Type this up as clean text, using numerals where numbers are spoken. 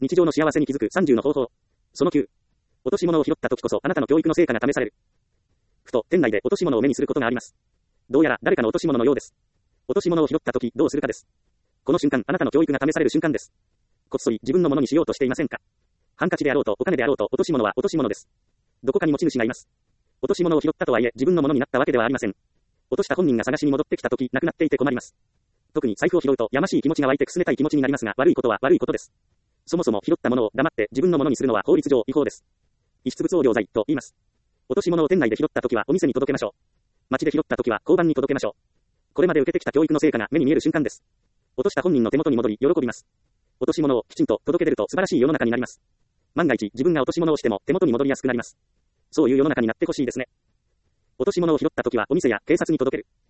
日常の幸せに気づく30の方法。その9。落とし物を拾った時こそあなたの教育の成果が試される。ふと、店内で落とし物を目にすることがあります。どうやら誰かの落とし物のようです。落とし物を拾った時どうするかです。この瞬間、あなたの教育が試される瞬間です。こっそり自分のものにしようとしていませんか？ハンカチであろうとお金であろうと落とし物は落とし物です。どこかに持ち主がいます。落とし物を拾ったとはいえ自分のものになったわけではありません。落とした本人が探しに戻ってきた時、なくなっていて困ります。特に財布を拾うとやましい気持ちが湧いてくすねたい気持ちになりますが、悪いことは悪いことです。そもそも拾ったものを黙って自分のものにするのは法律上違法です。遺失物横領罪と言います。落とし物を店内で拾った時はお店に届けましょう。街で拾った時は交番に届けましょう。これまで受けてきた教育の成果が目に見える瞬間です。落とした本人の手元に戻り喜びます。落とし物をきちんと届け出ると素晴らしい世の中になります。万が一自分が落とし物をしても手元に戻りやすくなります。そういう世の中になってほしいですね。落とし物を拾った時はお店や警察に届ける。